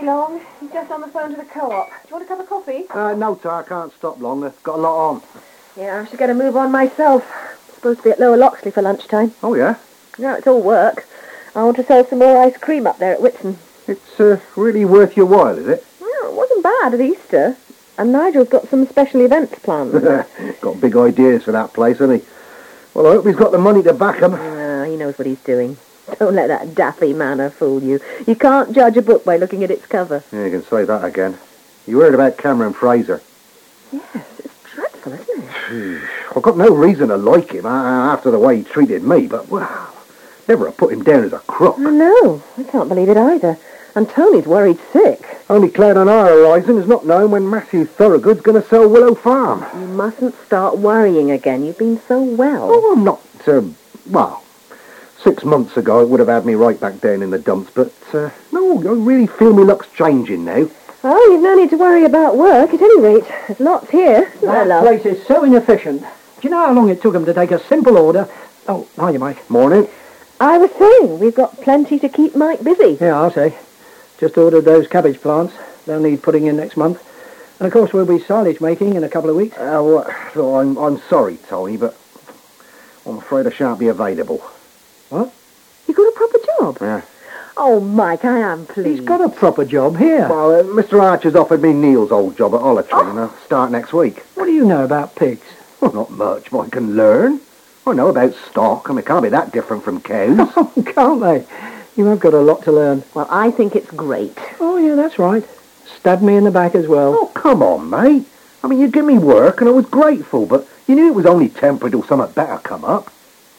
be long. He's just on the phone to the co-op. Do you want a cup of coffee? No, Tar, I can't stop long. They've got a lot on. Yeah, I should get a move on myself. Supposed to be at Lower Loxley for lunchtime. Oh, yeah? No, it's all work. I want to sell some more ice cream up there at Whitson. It's really worth your while, is it? Well, it wasn't bad at Easter. And Nigel's got some special events planned. Got big ideas for that place, hasn't he? Well, I hope he's got the money to back him. He knows what he's doing. Don't let that daffy manner fool you. You can't judge a book by looking at its cover. Yeah, you can say that again. You heard about Cameron Fraser? Yes, it's dreadful, isn't it? I've got no reason to like him after the way he treated me, but, well, never have put him down as a crook. I know. I can't believe it either. And Tony's worried sick. Only cloud on our horizon is not knowing when Matthew Thorogood's going to sell Willow Farm. You mustn't start worrying again. You've been so well. Oh, I'm not, well, 6 months ago it would have had me right back down in the dumps, but, no, I really feel my luck's changing now. Oh, you've no need to worry about work. At any rate, there's lots here. That place is so inefficient. Do you know how long it took them to take a simple order? Oh, hiya, Mike. Morning. I was saying, we've got plenty to keep Mike busy. Yeah, I'll say. Just ordered those cabbage plants. They'll need putting in next month. And of course we'll be silage making in a couple of weeks. So I'm sorry, Tony, but I'm afraid I shan't be available. What? You got a proper job? Yeah. Oh, Mike, I am pleased. He's got a proper job here. Well, Mr. Archer's offered me Neil's old job at Olitree, and I'll start next week. What do you know about pigs? Well, not much, but I can learn. I know about stock, and it can't be that different from cows. Oh, can't they? You have got a lot to learn. Well, I think it's great. Oh, yeah, that's right. Stabbed me in the back as well. Oh, come on, mate. I mean, you give me work, and I was grateful, but you knew it was only temporary till something better come up.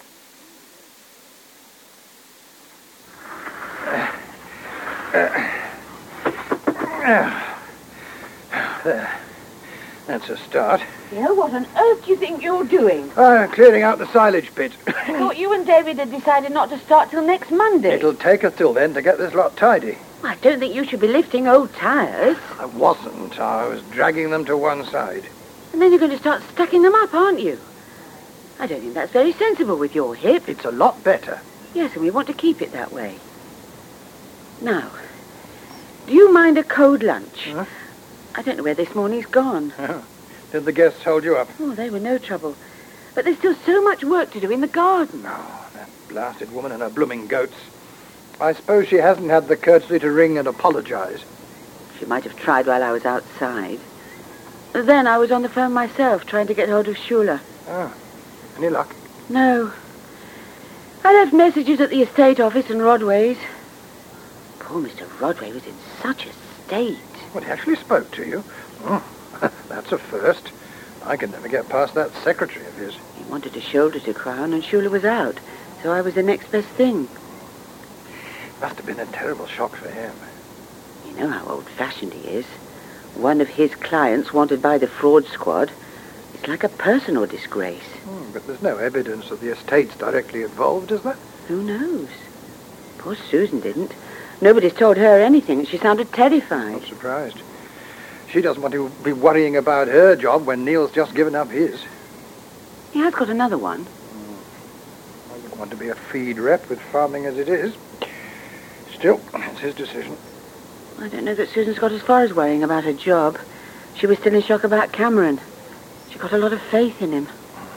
There. That's a start. Yeah, what on earth do you think you're doing? Clearing out the silage pit. I thought you and David had decided not to start till next Monday. It'll take us till then to get this lot tidy. I don't think you should be lifting old tyres. I wasn't. I was dragging them to one side. And then you're going to start stacking them up, aren't you? I don't think that's very sensible with your hip. It's a lot better. Yes, and we want to keep it that way. Now, do you mind a cold lunch? Huh? I don't know where this morning's gone. Did the guests hold you up? Oh, they were no trouble. But there's still so much work to do in the garden. Oh, that blasted woman and her blooming goats. I suppose she hasn't had the courtesy to ring and apologise. She might have tried while I was outside. Then I was on the phone myself, trying to get hold of Shula. Oh, any luck? No. I left messages at the estate office and Rodway's. Poor Mr. Rodway was in such a state. Well, he actually spoke to you? Oh, that's a first. I could never get past that secretary of his. He wanted a shoulder to cry on, and Shula was out, so I was the next best thing. Must have been a terrible shock for him. You know how old-fashioned he is. One of his clients wanted by the fraud squad. It's like a personal disgrace. But there's no evidence that the estate's directly involved, is there? Who knows? Poor Susan didn't. Nobody's told her anything, and she sounded terrified. Not surprised. She doesn't want to be worrying about her job when Neil's just given up his. He has got another one. I wouldn't want to be a feed rep with farming as it is. Still, it's his decision. I don't know that Susan's got as far as worrying about her job. She was still in shock about Cameron. She got a lot of faith in him.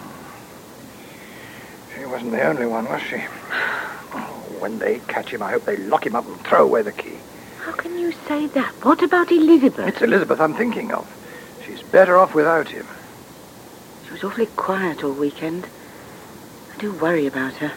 She wasn't the only one, was she? When they catch him, I hope they lock him up and throw away the key. How can you say that? What about Elizabeth? It's Elizabeth I'm thinking of. She's better off without him. She was awfully quiet all weekend. I do worry about her.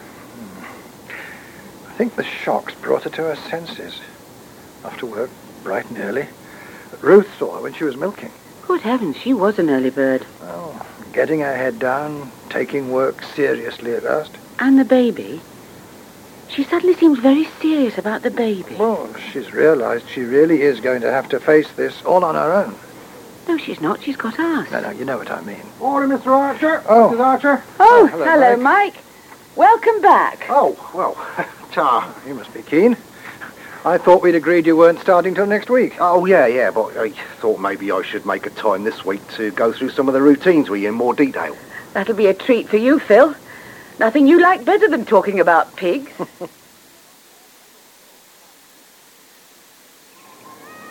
I think the shocks brought her to her senses. After work, bright and early. Ruth saw her when she was milking. Good heavens, she was an early bird. Oh, getting her head down, taking work seriously at last. And the baby? She suddenly seems very serious about the baby. Well, she's realised she really is going to have to face this all on her own. No, she's not. She's got us. No, you know what I mean. Morning, Mr. Archer. Oh. Mrs. Archer. Oh, hello, Mike. Welcome back. Oh, well, Tar, you must be keen. I thought we'd agreed you weren't starting till next week. Oh, yeah, but I thought maybe I should make a time this week to go through some of the routines with you in more detail. That'll be a treat for you, Phil. Nothing you like better than talking about pigs.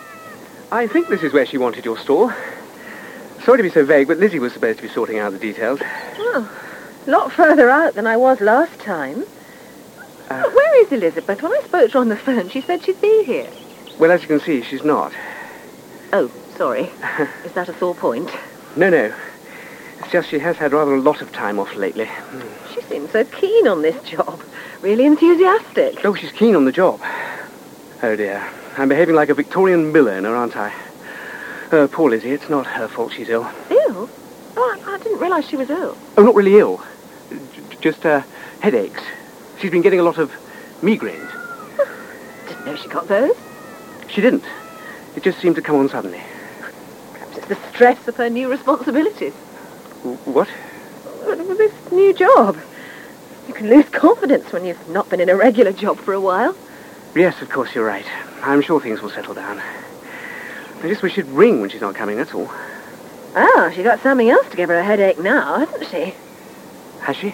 I think this is where she wanted your stall. Sorry to be so vague, but Lizzie was supposed to be sorting out the details. Oh, a lot further out than I was last time. But where is Elizabeth? When I spoke to her on the phone, she said she'd be here. Well, as you can see, she's not. Oh, sorry. Is that a sore point? No. It's just she has had rather a lot of time off lately. She seems so keen on this job. Really enthusiastic. Oh, she's keen on the job. Oh, dear. I'm behaving like a Victorian milliner, aren't I? Poor Lizzie. It's not her fault she's ill. Ill? Oh, I didn't realise she was ill. Oh, not really ill. Just headaches. She's been getting a lot of migraines. Didn't know she got those. She didn't. It just seemed to come on suddenly. Perhaps it's the stress of her new responsibilities. What? With this new job. You can lose confidence when you've not been in a regular job for a while. Yes, of course, you're right. I'm sure things will settle down. I just wish she'd ring when she's not coming, that's all. Ah, she got something else to give her a headache now, hasn't she? Has she?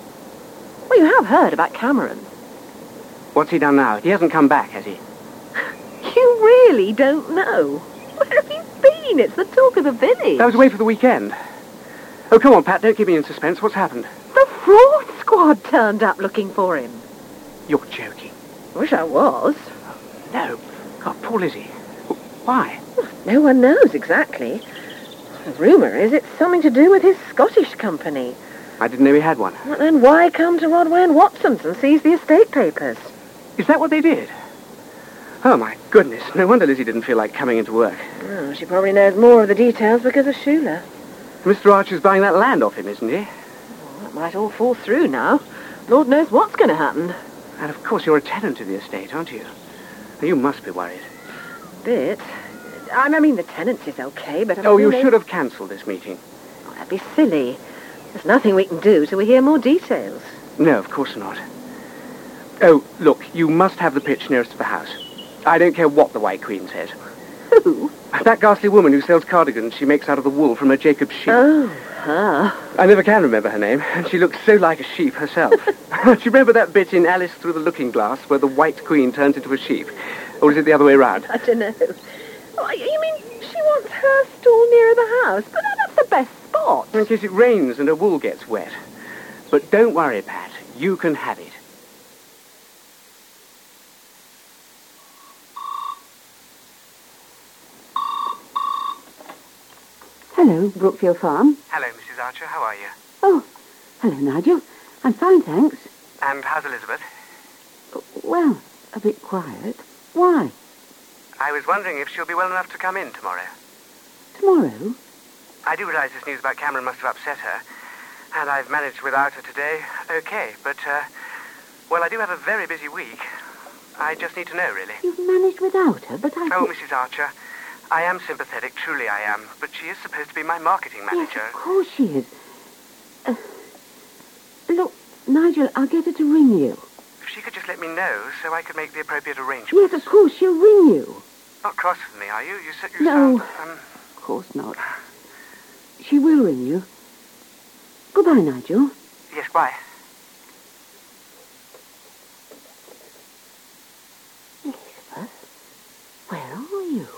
Well, you have heard about Cameron. What's he done now? He hasn't come back, has he? You really don't know? Where have you been? It's the talk of the village. I was away for the weekend. Oh, come on, Pat, don't keep me in suspense. What's happened? The fraud squad turned up looking for him. You're joking. Wish I was. No. Oh, poor Lizzie. Why? No one knows exactly. The rumour is it's something to do with his Scottish company. I didn't know he had one. Well, then why come to Rodway and Watson's and seize the estate papers? Is that what they did? Oh, my goodness. No wonder Lizzie didn't feel like coming into work. Oh, she probably knows more of the details because of Shula. Mr. Archer's buying that land off him, isn't he? Well, that might all fall through now. Lord knows what's going to happen. And of course you're a tenant of the estate, aren't you? You must be worried. Bit. I mean, the tenancy's okay, but... Oh, you should have cancelled this meeting. Oh, that'd be silly. There's nothing we can do till we hear more details. No, of course not. Oh, look, you must have the pitch nearest to the house. I don't care what the White Queen says. Who? That ghastly woman who sells cardigans she makes out of the wool from her Jacob's sheep. Oh, her. I never can remember her name, and she looks so like a sheep herself. Do you remember that bit in Alice Through the Looking Glass where the White Queen turns into a sheep? Or is it the other way round? I don't know. Oh, you mean she wants her stall nearer the house? But that's the best spot. In case it rains and her wool gets wet. But don't worry, Pat. You can have it. Hello, Brookfield Farm. Hello, Mrs. Archer. How are you? Oh, hello, Nigel. I'm fine, thanks. And how's Elizabeth? Well, a bit quiet. Why? I was wondering if she'll be well enough to come in tomorrow. Tomorrow? I do realise this news about Cameron must have upset her, and I've managed without her today okay, but, well, I do have a very busy week. I just need to know, really. You've managed without her, but I... Oh, Mrs. Archer, I am sympathetic, truly I am, but she is supposed to be my marketing manager. Yes, of course she is. Look, Nigel, I'll get her to ring you. If she could just let me know so I could make the appropriate arrangements. Yes, of course, she'll ring you. Not cross with me, are you? You said you No, sound, of course not. She will ring you. Goodbye, Nigel. Yes, bye. Elizabeth, where are you?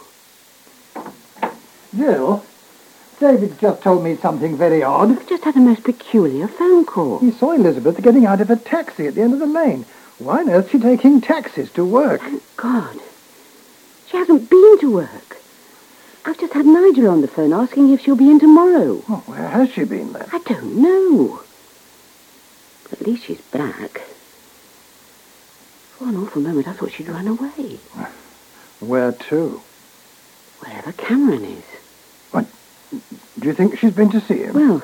Jill, David's just told me something very odd. I've just had a most peculiar phone call. He saw Elizabeth getting out of a taxi at the end of the lane. Why on earth is she taking taxis to work? Thank God. She hasn't been to work. I've just had Nigel on the phone asking if she'll be in tomorrow. Oh, where has she been then? I don't know. At least she's back. For an awful moment I thought she'd run away. Where to? Wherever Cameron is. What? Do you think she's been to see him? Well,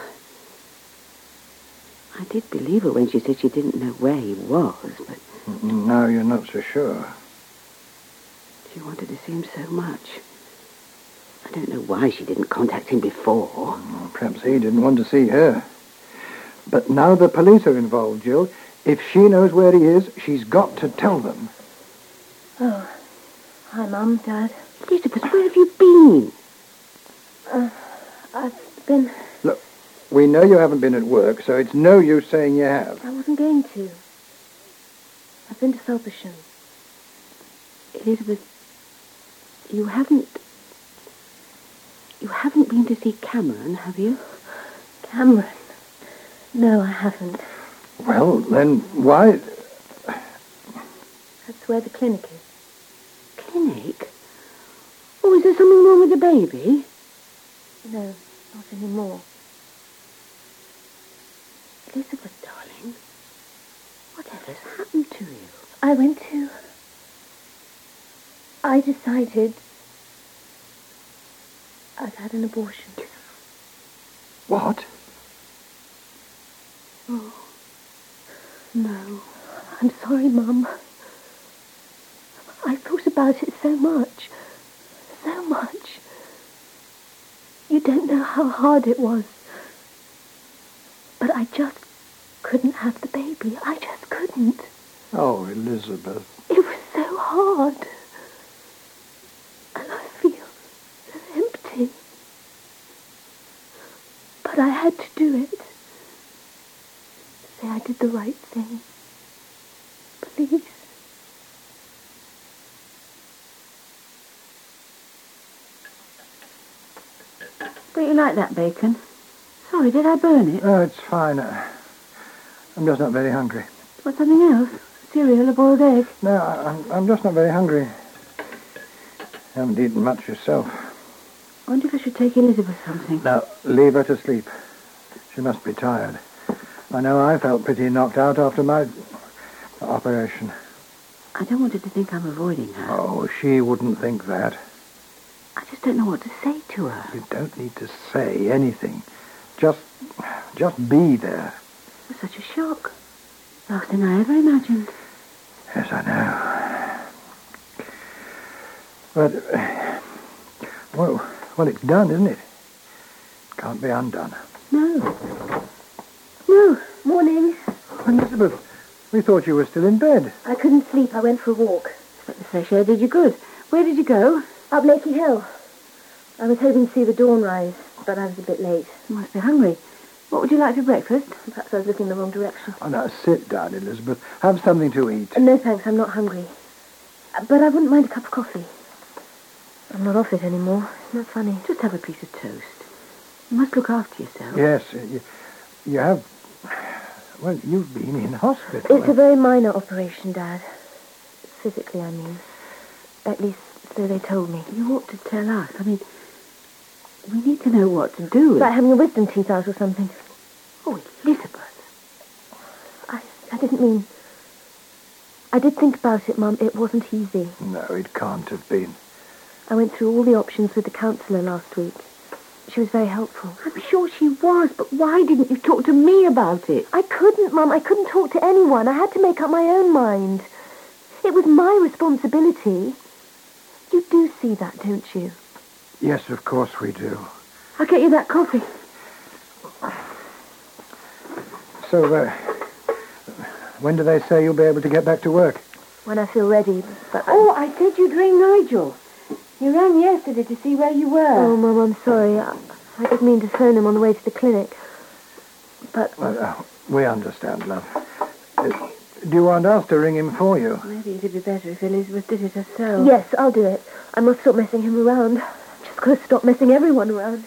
I did believe her when she said she didn't know where he was, but... Now you're not so sure. She wanted to see him so much. I don't know why she didn't contact him before. Well, perhaps he didn't want to see her. But now the police are involved, Jill. If she knows where he is, she's got to tell them. Oh, hi, Mum, Dad. Elizabeth, where have you been? I've been... Look, we know you haven't been at work, so it's no use saying you have. I wasn't going to. I've been to Felpersham. Elizabeth, you haven't You haven't been to see Cameron, have you? Cameron? No, I haven't. Well, then why... That's where the clinic is. Clinic? Oh, is there something wrong with the baby? No, not anymore. Elizabeth, darling, whatever's happened to you? I decided I'd had an abortion. What? Oh, no. I'm sorry, Mum. I thought about it so much. So much. You don't know how hard it was. But I just couldn't have the baby. I just couldn't. Oh, Elizabeth. It was so hard. And I feel so empty. But I had to do it. Say I did the right thing. Please. Don't you like that bacon? Sorry, did I burn it? Oh, it's fine. I'm just not very hungry. Want something else? Cereal, a boiled egg? No, I'm just not very hungry. Haven't eaten much yourself. I wonder if I should take Elizabeth something. Now, leave her to sleep. She must be tired. I know I felt pretty knocked out after my operation. I don't want her to think I'm avoiding her. Oh, she wouldn't think that. I just don't know what to say to her. You don't need to say anything. Just be there. It was such a shock. Last thing I ever imagined. Yes, I know. But, well, it's done, isn't it? Can't be undone. No. Morning. Elizabeth, we thought you were still in bed. I couldn't sleep. I went for a walk. But the fresh air did you good. Where did you go? Up Lakey Hill. I was hoping to see the dawn rise, but I was a bit late. You must be hungry. What would you like for breakfast? Perhaps I was looking in the wrong direction. Oh, now, sit down, Elizabeth. Have something to eat. No, thanks. I'm not hungry. But I wouldn't mind a cup of coffee. I'm not off it anymore. Isn't that funny? Just have a piece of toast. You must look after yourself. Yes, you have... Well, you've been in hospital. It's a very minor operation, Dad. Physically, I mean. At least, so they told me. You ought to tell us. I mean, we need to know what to do. It's like having a wisdom teeth out or something. Oh, Elizabeth. I didn't mean... I did think about it, Mum. It wasn't easy. No, it can't have been. I went through all the options with the counsellor last week. She was very helpful. I'm sure she was, but why didn't you talk to me about it? I couldn't, Mum. I couldn't talk to anyone. I had to make up my own mind. It was my responsibility. You do see that, don't you? Yes, of course we do. I'll get you that coffee. So, when do they say you'll be able to get back to work? When I feel ready, but... Oh, I said you'd ring Nigel. You rang yesterday to see where you were. Oh, Mum, I'm sorry. I didn't mean to phone him on the way to the clinic. But... Well, we understand, love. Do you want us to ring him for you? Maybe it'd be better if Elizabeth did it herself. Yes, I'll do it. I must stop messing him around. I'm just going to stop messing everyone around.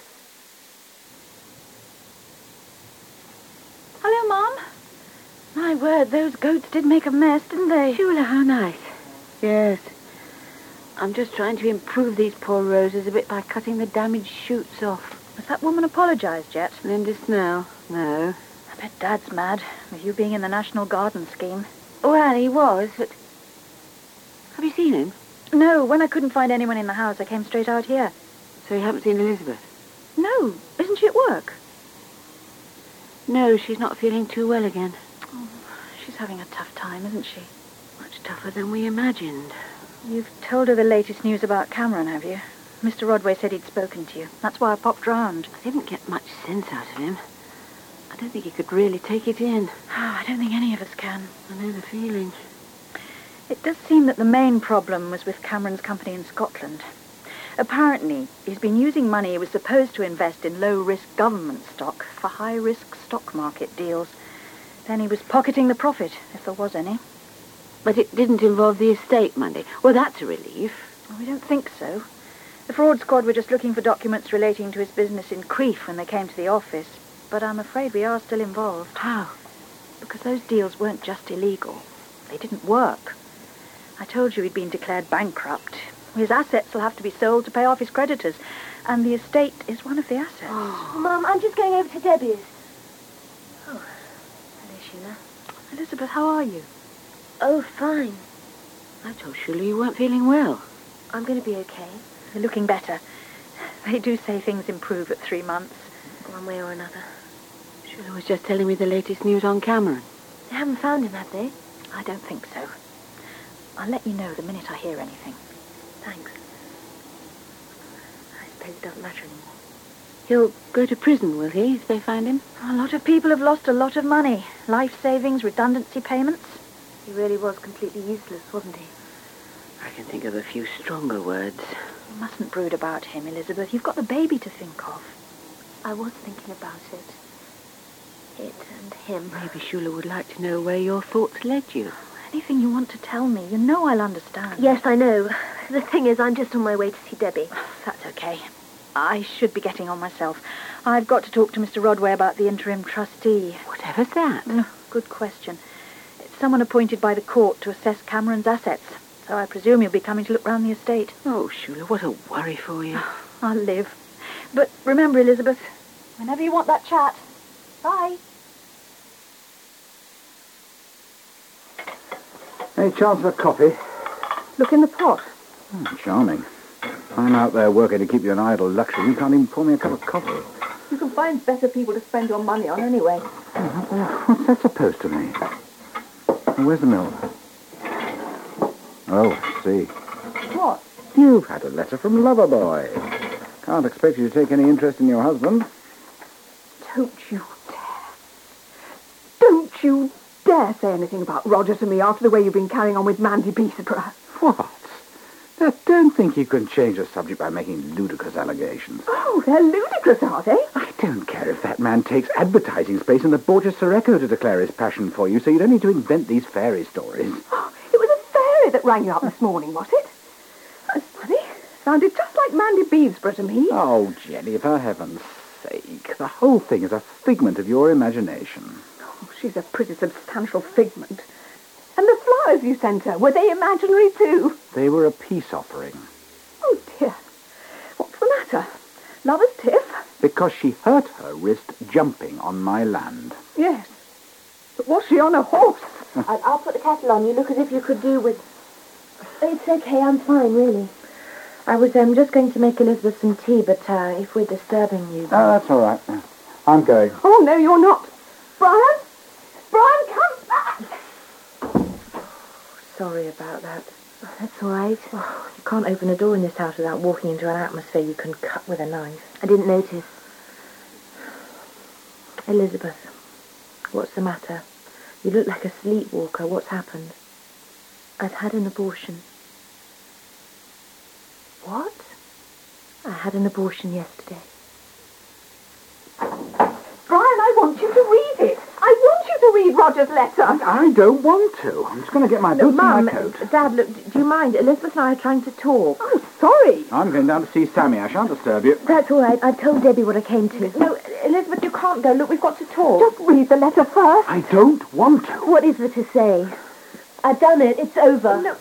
Hello, Mum. My word, those goats did make a mess, didn't they? Shula, how nice. Yes. I'm just trying to improve these poor roses a bit by cutting the damaged shoots off. Has that woman apologised yet? Linda Snell? No. I bet Dad's mad with you being in the National Garden scheme. Well, he was, but... Have you seen him? No, when I couldn't find anyone in the house, I came straight out here. So you haven't seen Elizabeth? No, isn't she at work? No, she's not feeling too well again. Oh, she's having a tough time, isn't she? Much tougher than we imagined. You've told her the latest news about Cameron, have you? Mr. Rodway said he'd spoken to you. That's why I popped round. I didn't get much sense out of him. I don't think he could really take it in. Oh, I don't think any of us can. I know the feeling. It does seem that the main problem was with Cameron's company in Scotland. Apparently, he's been using money he was supposed to invest in low-risk government stock for high-risk stock market deals. Then he was pocketing the profit, if there was any. But it didn't involve the estate money. Well, that's a relief. Well, we don't think so. The fraud squad were just looking for documents relating to his business in Crieff when they came to the office. But I'm afraid we are still involved. How? Because those deals weren't just illegal. They didn't work. I told you he'd been declared bankrupt. His assets will have to be sold to pay off his creditors. And the estate is one of the assets. Mum, I'm just going over to Debbie's. Oh, hello, Sheila. Elizabeth, how are you? Oh, fine. I told Shula you weren't feeling well. I'm going to be okay, You're looking better. They do say things improve at 3 months. one way or another. Shula was just telling me the latest news on Cameron. They haven't found him, have they? I don't think so. I'll let you know the minute I hear anything. Thanks. I suppose it doesn't matter anymore. He'll go to prison, will he, if they find him? A lot of people have lost a lot of money. Life savings, redundancy payments. He really was completely useless, wasn't he? I can think of a few stronger words. You mustn't brood about him, Elizabeth. You've got the baby to think of. I was thinking about it. It and him. Maybe Shula would like to know where your thoughts led you. Anything you want to tell me, you know I'll understand. Yes, I know. The thing is, I'm just on my way to see Debbie. That's okay. I should be getting on myself. I've got to talk to Mr. Rodway about the interim trustee. Whatever's that? Good question. It's someone appointed by the court to assess Cameron's assets. So I presume you'll be coming to look round the estate. Oh, Shula, what a worry for you. I'll live. But remember, Elizabeth, whenever you want that chat. Bye. Any chance of a coffee? Look in the pot. Charming. I'm out there working to keep you an idle luxury. You can't even pour me a cup of coffee. You can find better people to spend your money on anyway. What's that supposed to mean? Where's the milk? Oh, I see. What? You've had a letter from Loverboy. Can't expect you to take any interest in your husband. Don't you dare. Don't you dare say anything about Roger to me after the way you've been carrying on with Mandy Peterborough. What? I don't think you can change the subject by making ludicrous allegations. Oh, they're ludicrous, are they? I don't care if that man takes advertising space in the Borgia Sereco to declare his passion for you, so you don't need to invent these fairy stories. Oh, it was a fairy that rang you up this morning, was it? That's funny. Sounded just like Mandy Beevesborough to me. Oh, Jenny, for heaven's sake. The whole thing is a figment of your imagination. Oh, she's a pretty substantial figment. And the flowers you sent her, were they imaginary too? They were a peace offering. Oh, dear. What's the matter? Lover's tiff? Because she hurt her wrist jumping on my land. Yes. But was she on a horse? I'll put the kettle on. You look as if you could do with... It's okay, I'm fine, really. I was just going to make Elizabeth some tea, but if we're disturbing you... Oh, that's all right. I'm going. Oh, no, you're not. Brian? Brian, come back! Sorry about that. Oh, that's all right. Oh, you can't open a door in this house without walking into an atmosphere you can cut with a knife. I didn't notice. Elizabeth, what's the matter? You look like a sleepwalker. What's happened? I've had an abortion. What? I had an abortion yesterday. Brian, I want you to read it. I want you to read Roger's letter. I don't want to. I'm just going to get my boots and my coat. Dad, look, do you mind? Elizabeth and I are trying to talk. Oh, sorry. I'm going down to see Sammy. I shan't disturb you. That's all right. I've told Debbie what I came to. No, Elizabeth, you can't go. Look, we've got to talk. Just read the letter first. I don't want to. What is there to say? I've done it. It's over. No.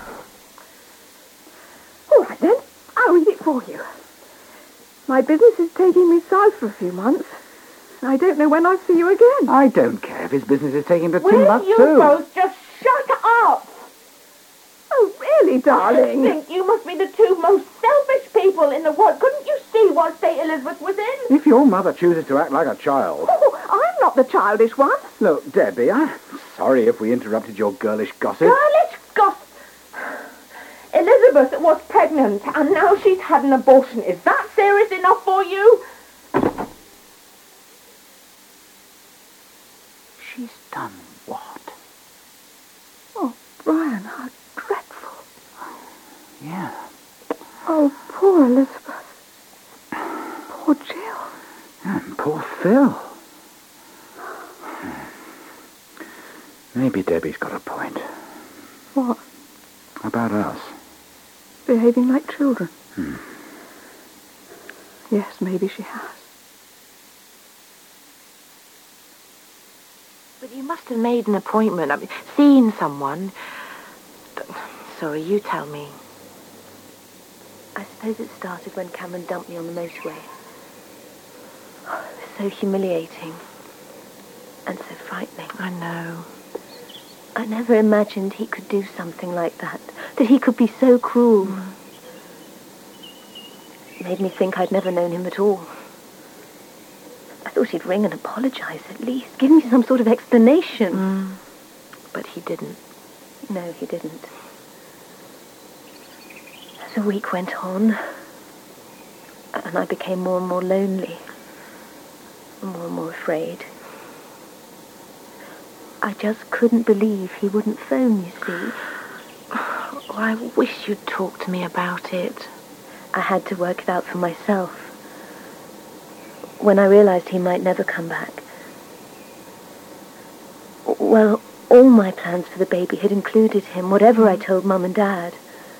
All right, then. I'll read it for you. My business is taking me south for a few months. I don't know when I'll see you again. I don't care if his business is taking to Will Timbuktu. you both just shut up? Oh, really, darling? I think you must be the two most selfish people in the world. Couldn't you see what state Elizabeth was in? If your mother chooses to act like a child... Oh, I'm not the childish one. Look, Debbie, I'm sorry if we interrupted your girlish gossip. Girlish gossip. Elizabeth was pregnant, and now she's had an abortion. Is that serious enough for you? She's done what? Oh, Brian, how dreadful. Yeah. Oh, poor Elizabeth. Poor Jill. And poor Phil. Maybe Debbie's got a point. What? About us. Behaving like children. Yes, maybe she has. But you must have made an appointment. I mean, seen someone. Sorry, you tell me. I suppose it started when Cameron dumped me on the motorway. Oh, it was so humiliating. And so frightening. I know. I never imagined he could do something like that. That he could be so cruel. It made me think I'd never known him at all. I thought he'd ring and apologize at least. Give me some sort of explanation. But he didn't. No, he didn't. As the week went on, and I became more and more lonely, more and more afraid. I just couldn't believe he wouldn't phone, you see. Oh, I wish you'd talk to me about it. I had to work it out for myself. When I realized he might never come back, well, all my plans for the baby had included him, whatever I told Mum and Dad.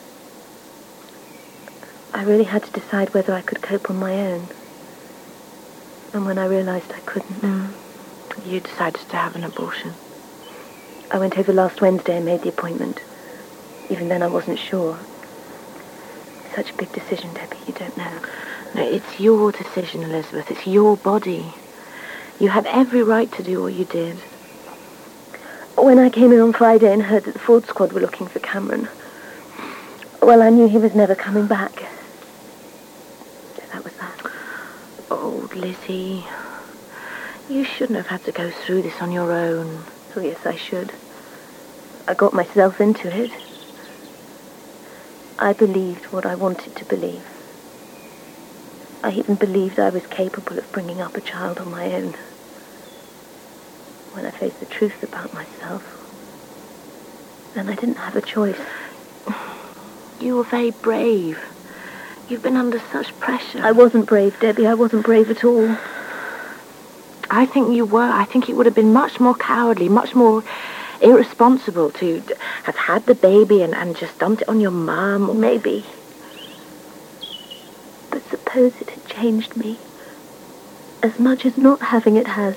I really had to decide whether I could cope on my own. And when I realized I couldn't... You decided to have an abortion. I went over last Wednesday and made the appointment. Even then I wasn't sure. Such a big decision, Debbie, you don't know. No, it's your decision, Elizabeth. It's your body. You had every right to do what you did. When I came in on Friday and heard that the fraud squad were looking for Cameron, well, I knew he was never coming back. So that was that. Oh, Lizzie, you shouldn't have had to go through this on your own. Oh, yes, I should. I got myself into it. I believed what I wanted to believe. I even believed I was capable of bringing up a child on my own. When I faced the truth about myself, then I didn't have a choice. You were very brave. You've been under such pressure. I wasn't brave, Debbie. I wasn't brave at all. I think you were. I think it would have been much more cowardly, much more irresponsible to have had the baby and just dumped it on your mum. Maybe. But suppose it had changed me. As much as not having it has.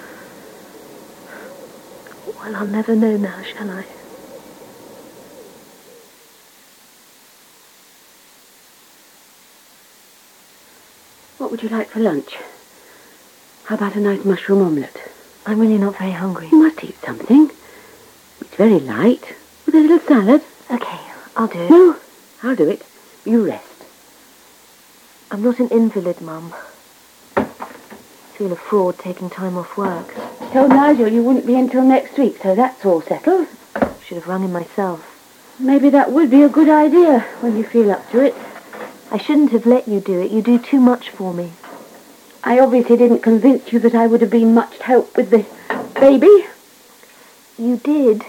Well, I'll never know now, shall I? What would you like for lunch? How about a nice mushroom omelette? I'm really not very hungry. You must eat something. It's very light. With a little salad. Okay, I'll do it. No, I'll do it. You rest. I'm not an invalid, Mum. I feel a fraud taking time off work. Told Nigel you wouldn't be in till next week, so that's all settled. Should have rung him myself. Maybe that would be a good idea when you feel up to it. I shouldn't have let you do it. You do too much for me. I obviously didn't convince you that I would have been much help with the baby. You did.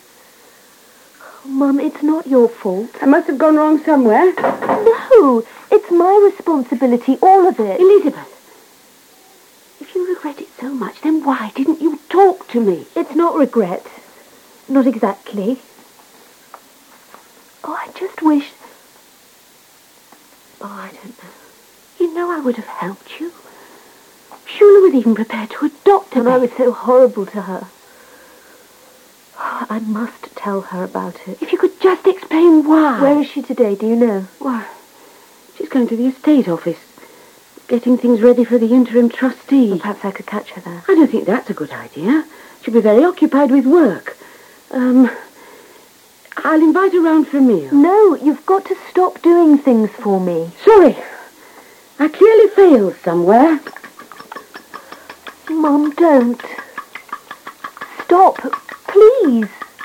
Mum, it's not your fault. I must have gone wrong somewhere. No, it's my responsibility, all of it. Elizabeth, if you regret it so much, then why didn't you talk to me? It's not regret. Not exactly. Oh, I just wish... Oh, I don't know. You know I would have helped you. Shula was even prepared to adopt her. And I was so horrible to her. I must tell her about it. If you could just explain why. Where is she today, do you know? Why, she's going to the estate office, getting things ready for the interim trustee. Well, perhaps I could catch her there. I don't think that's a good idea. She'll be very occupied with work. I'll invite her round for a meal. No, you've got to stop doing things for me. Sorry. I clearly failed somewhere. Mum, don't. Stop, please.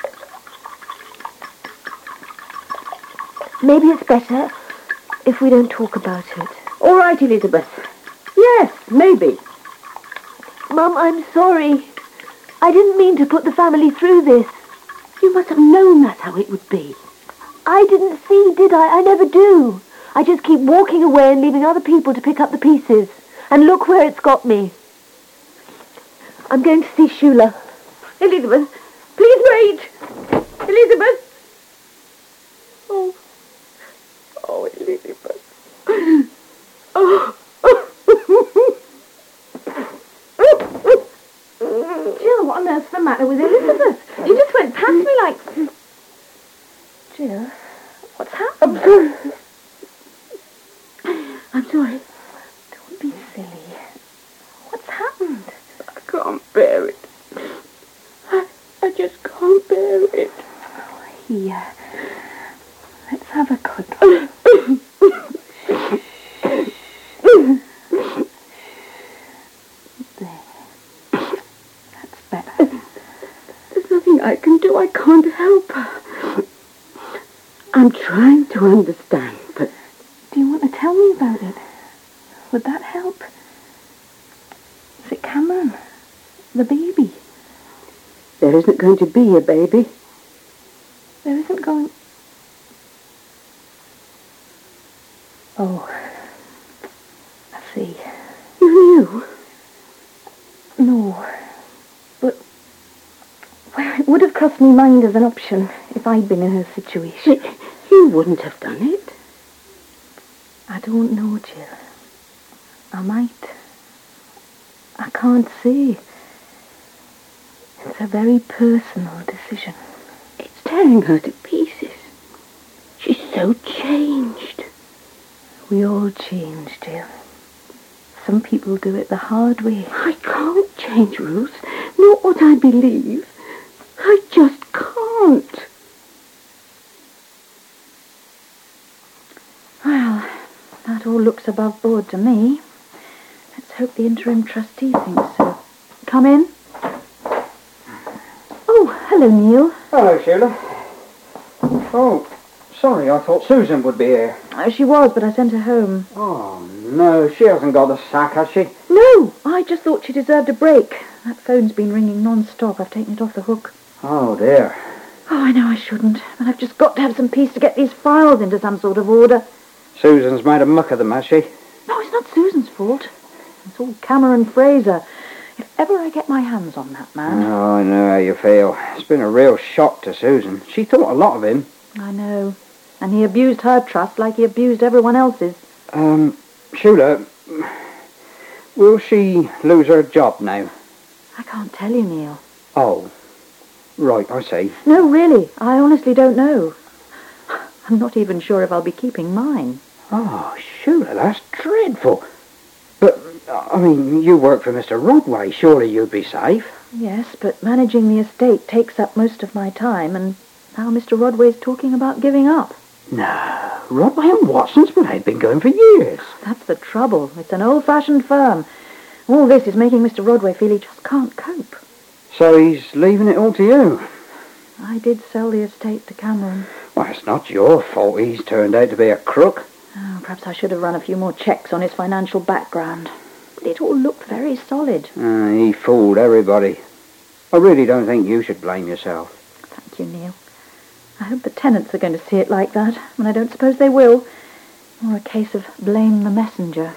Maybe it's better if we don't talk about it. All right, Elizabeth. Yes, maybe. Mum, I'm sorry. I didn't mean to put the family through this. You must have known that's how it would be. I didn't see, did I? I never do. I just keep walking away and leaving other people to pick up the pieces. And look where it's got me. I'm going to see Shula. Elizabeth, please wait. Elizabeth. Oh, Elizabeth. Oh. the matter with Elizabeth? She just went past me like... Jill, what's happened? I'm sorry. Don't be silly. What's happened? I can't bear it. I just can't bear it. Here. Let's have a quick... There. That's better. There's nothing I can do. I can't help her. I'm trying to understand, but... Do you want to tell me about it? Would that help? Is it Cameron? The baby? There isn't going to be a baby. There isn't going... Oh. I see. You knew? No. But... Well, it would have crossed my mind as an option if I'd been in her situation. You wouldn't have done it. I don't know, Jill. I might. I can't say. It's a very personal decision. It's tearing her to pieces. She's so changed. We all change, Jill. Some people do it the hard way. I can't change, Ruth. Not what I believe. I just can't. Well, that all looks above board to me. Let's hope the interim trustee thinks so. Come in. Oh, hello, Neil. Hello, Sheila. Oh, sorry, I thought Susan would be here. She was, but I sent her home. Oh, no, she hasn't got the sack, has she? No, I just thought she deserved a break. That phone's been ringing non-stop. I've taken it off the hook. Oh, dear. Oh, I know I shouldn't, but I've just got to have some peace to get these files into some sort of order. Susan's made a muck of them, has she? No, it's not Susan's fault. It's all Cameron Fraser. If ever I get my hands on that man... Oh, I know how you feel. It's been a real shock to Susan. She thought a lot of him. I know. And he abused her trust like he abused everyone else's. Sheila, will she lose her job now? I can't tell you, Neil. Oh, right, I see. No, really, I honestly don't know. I'm not even sure if I'll be keeping mine. Oh, Sheila, that's dreadful. But, I mean, you work for Mr. Rodway. Surely you'd be safe. Yes, but managing the estate takes up most of my time, and now Mr. Rodway's talking about giving up. No, Rodway and Watson's, but they've been going for years. That's the trouble. It's an old-fashioned firm. All this is making Mr. Rodway feel he just can't cope. So he's leaving it all to you? I did sell the estate to Cameron. Well, it's not your fault he's turned out to be a crook. Oh, perhaps I should have run a few more checks on his financial background. But it all looked very solid. He fooled everybody. I really don't think you should blame yourself. Thank you, Neil. I hope the tenants are going to see it like that, and I don't suppose they will. Or a case of blame the messenger.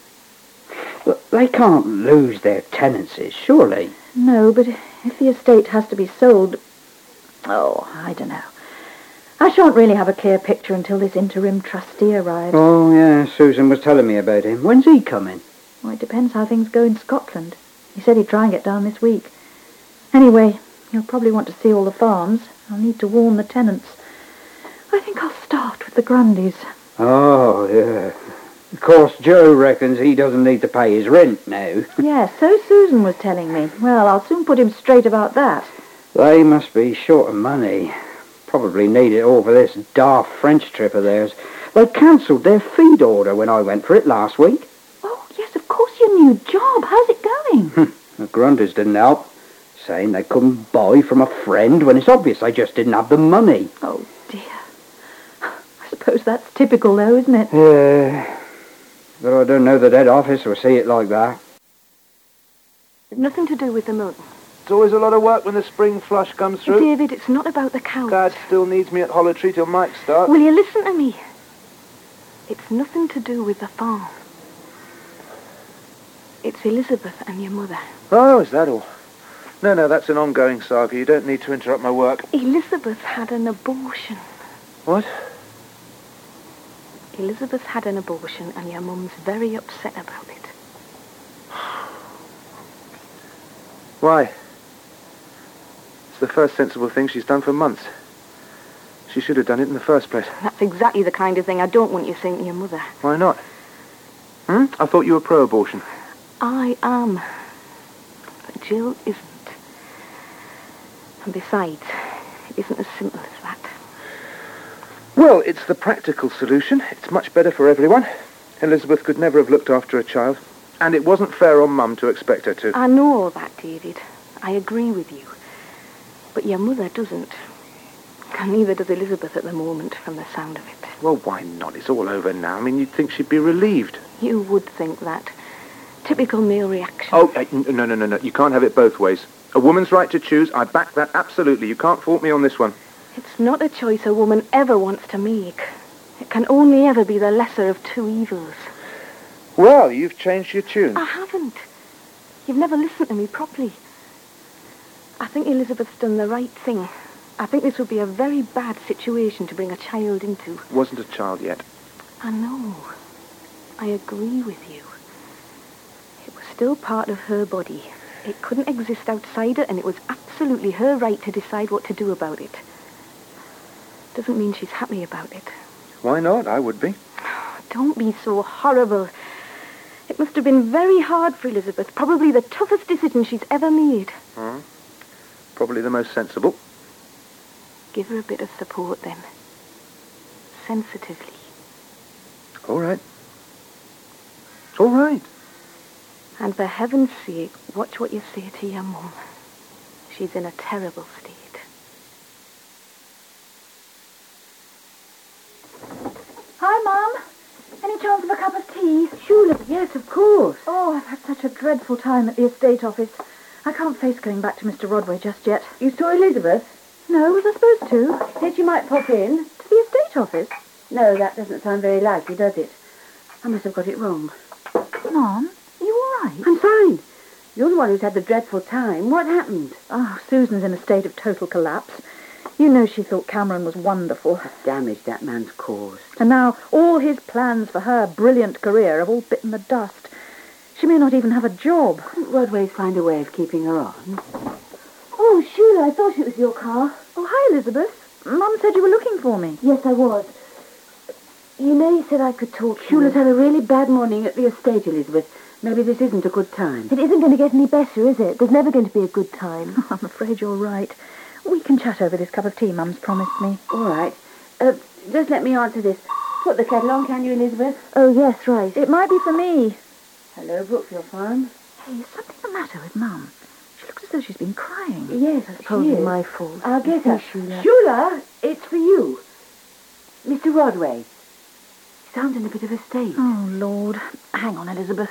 Look, they can't lose their tenancies, surely. No, but if the estate has to be sold... Oh, I don't know. I shan't really have a clear picture until this interim trustee arrives. Oh, yeah, Susan was telling me about him. When's he coming? Well, it depends how things go in Scotland. He said he'd try and get down this week. Anyway, he'll probably want to see all the farms. I'll need to warn the tenants. I think I'll start with the Grundys. Oh, yeah. Of course, Joe reckons he doesn't need to pay his rent now. Yes, so Susan was telling me. Well, I'll soon put him straight about that. They must be short of money. Probably need it all for this daft French trip of theirs. They cancelled their feed order when I went for it last week. Oh, yes, of course, your new job. How's it going? The Grundys didn't help, saying they couldn't buy from a friend when it's obvious they just didn't have the money. Oh, dear. I suppose that's typical, though, isn't it? Yeah, but I don't know that head office will see it like that. Nothing to do with the moon. It's always a lot of work when the spring flush comes through. David, it's not about the cows. Dad still needs me at Hollow Tree till Mike starts. Will you listen to me? It's nothing to do with the farm. It's Elizabeth and your mother. Oh, is that all? No, that's an ongoing saga. You don't need to interrupt my work. Elizabeth had an abortion. What? Elizabeth had an abortion and your mum's very upset about it. Why? It's the first sensible thing she's done for months. She should have done it in the first place. That's exactly the kind of thing I don't want you saying to your mother. Why not? I thought you were pro-abortion. I am. But Jill isn't. And besides, it isn't as simple as that. Well, it's the practical solution. It's much better for everyone. Elizabeth could never have looked after a child. And it wasn't fair on Mum to expect her to. I know all that, David. I agree with you. But your mother doesn't. And neither does Elizabeth at the moment, from the sound of it. Well, why not? It's all over now. I mean, you'd think she'd be relieved. You would think that. Typical male reaction. Oh, no. You can't have it both ways. A woman's right to choose. I back that absolutely. You can't fault me on this one. It's not a choice a woman ever wants to make. It can only ever be the lesser of two evils. Well, you've changed your tune. I haven't. You've never listened to me properly. I think Elizabeth's done the right thing. I think this would be a very bad situation to bring a child into. Wasn't a child yet. I know. I agree with you. It was still part of her body. It couldn't exist outside it, and it was absolutely her right to decide what to do about it. Doesn't mean she's happy about it. Why not? I would be. Don't be so horrible. It must have been very hard for Elizabeth. Probably the toughest decision she's ever made. Probably the most sensible. Give her a bit of support, then. Sensitively. All right. All right. And for heaven's sake, watch what you say to your mum. She's in a terrible state. Hi, Mum. Any chance of a cup of tea? Shula, yes, of course. Oh, I've had such a dreadful time at the estate office. I can't face going back to Mr. Rodway just yet. You saw Elizabeth? No, was I supposed to? Said you might pop in. To the estate office? No, that doesn't sound very likely, does it? I must have got it wrong. Mum, are you all right? I'm fine. You're the one who's had the dreadful time. What happened? Oh, Susan's in a state of total collapse. You know she thought Cameron was wonderful. Damaged that man's cause. And now all his plans for her brilliant career have all bitten the dust. She may not even have a job. Couldn't Rodway's find a way of keeping her on? Oh, Shula, I thought it was your car. Oh, hi, Elizabeth. Mum said you were looking for me. Yes, I was. You know you said I could talk to you. Shula's had a really bad morning at the estate, Elizabeth. Maybe this isn't a good time. It isn't going to get any better, is it? There's never going to be a good time. I'm afraid you're right. We can chat over this cup of tea Mum's promised me. All right. Just let me answer this. Put the kettle on, can you, Elizabeth? Oh, yes, right. It might be for me. Hello, Brookfield Farm. Hey, is something the matter with Mum? She looks as though she's been crying. Yes, Probably she is. my fault. I'll get her. Shula. Shula, it's for you. Mr. Rodway. He sounds in a bit of a state. Oh, Lord. Hang on, Elizabeth.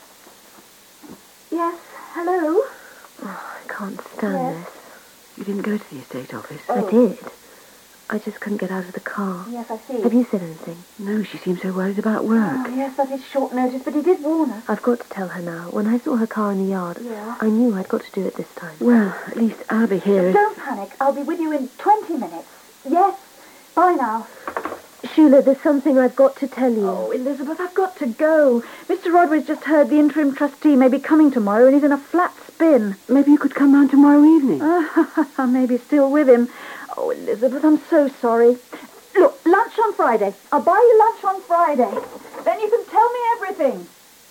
Yes, hello? Oh, I can't stand this. You didn't go to the estate office? I did. I just couldn't get out of the car. Yes, I see. Have you said anything? No, she seems so worried about work. Oh, yes, that is short notice, but he did warn us. I've got to tell her now. When I saw her car in the yard, Yeah. I knew I'd got to do it this time. Well, at least I'll be here. Don't panic. I'll be with you in 20 minutes. Yes. Bye now. Shula, there's something I've got to tell you. Oh, Elizabeth, I've got to go. Mr. Rodway's just heard the interim trustee may be coming tomorrow and he's in a flat spin. Maybe you could come round tomorrow evening. I may be still with him. Oh, Elizabeth, I'm so sorry. Look, lunch on Friday. I'll buy you lunch on Friday. Then you can tell me everything.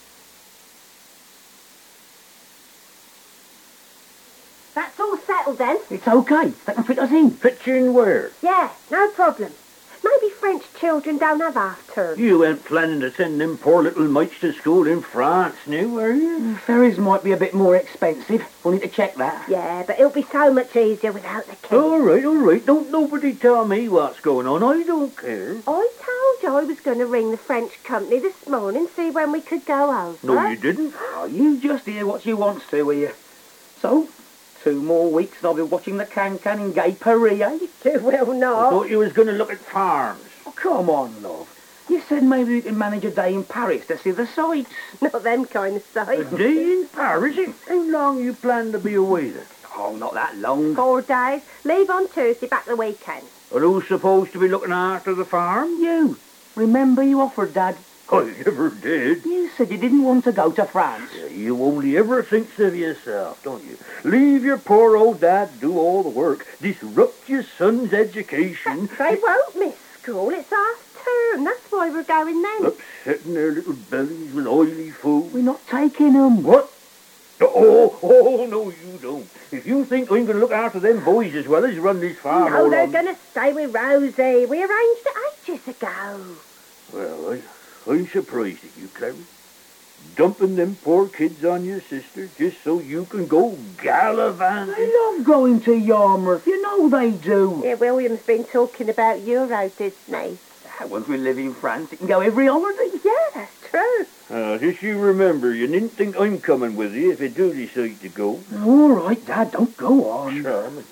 That's all settled then? It's okay. They can fit us in. Fit you in where? Yeah, no problem. Maybe French children don't have half term. You weren't planning to send them poor little mites to school in France, now, were you? Ferries might be a bit more expensive. We'll need to check that. Yeah, but it'll be so much easier without the kids. All right. Don't nobody tell me what's going on. I don't care. I told you I was going to ring the French company this morning, see when we could go over. No, you didn't. Oh, you just hear what you wants to, will you? So, 2 more weeks and I'll be watching the Can-Can in Gay Paris, eh? You will I not. thought you was going to look at farms. Oh, come on, love. You said maybe we can manage a day in Paris to see the sights. Not them kind of A sights. day in Paris? How long you plan to be away then? Oh, not that long. 4 days. Leave on Tuesday, back the weekend. Well, who's supposed to be looking after the farm? You. Remember you offered Dad I never did. You said you didn't want to go to France. Yeah, you only ever thinks of yourself, don't you? Leave your poor old dad do all the work, disrupt your son's education. They won't miss school. It's half term. That's why we're going then. Upsetting their little bellies with oily food. We're not taking them. What? Oh, no, you don't. If you think I'm going to look after them boys as well as run this farm No, all they're on... going to stay with Rosie. We arranged it ages ago. Well, I'm surprised at you, Clarence. Dumping them poor kids on your sister just so you can go gallivanting. They love going to Yarmouth. You know they do. Yeah, William's been talking about Euros, isn't he? Once we live in France, it can go every holiday. Yeah, that's true. Just you remember, you needn't think I'm coming with you if you do decide to go. All right, Dad, don't go on. Charming.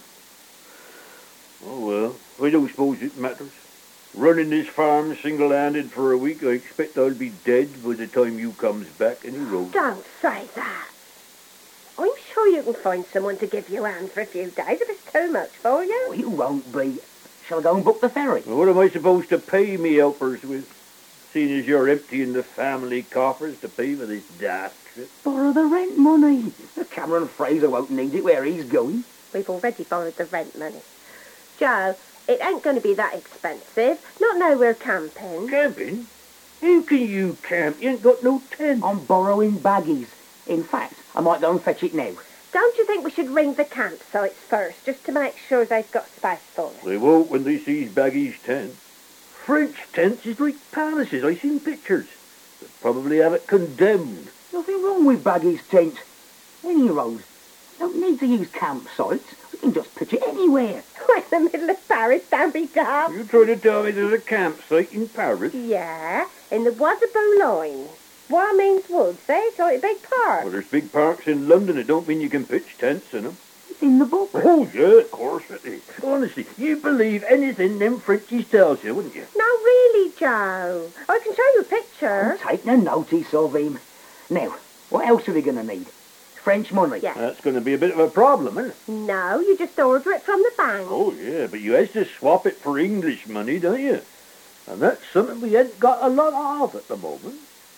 Oh, well, I don't suppose it matters. Running this farm single-handed for a week, I expect I'll be dead by the time you comes back, anyway. Don't say that. I'm sure you can find someone to give you a hand for a few days if it's too much for you. Oh, it won't be. Shall I go and book the ferry? Well, what am I supposed to pay me helpers with? Seeing as you're emptying the family coffers to pay for this daft trip. Borrow the rent money. Cameron Fraser won't need it where he's going. We've already borrowed the rent money. Joe, it ain't going to be that expensive. Not now we're camping. Camping? How can you camp? You ain't got no tent. I'm borrowing baggies. In fact, I might go and fetch it now. Don't you think we should ring the campsites first, just to make sure they've got space for us? They won't when they see Baggy's tent. French tents is like palaces. I've seen pictures. They'll probably have it condemned. Nothing wrong with Baggy's tent. Any road. Don't need to use campsites. We can just pitch it anywhere. We're in the middle of Paris, don't be daft. You trying to tell me there's a campsite in Paris? Yeah, in the Bois de Boulogne. Bois means wood, see? It's like a big park. Well, there's big parks in London. It don't mean you can pitch tents in them. It's in the book. Oh, yeah, of course it is. Honestly, you'd believe anything them Frenchies tells you, wouldn't you? No, really, Joe. I can show you a picture. Take no notice of him. Now, what else are we going to need? French money. Yeah. That's going to be a bit of a problem, isn't it? No, you just order it from the bank. Oh, yeah, but you has to swap it for English money, don't you? And that's something we ain't got a lot of at the moment.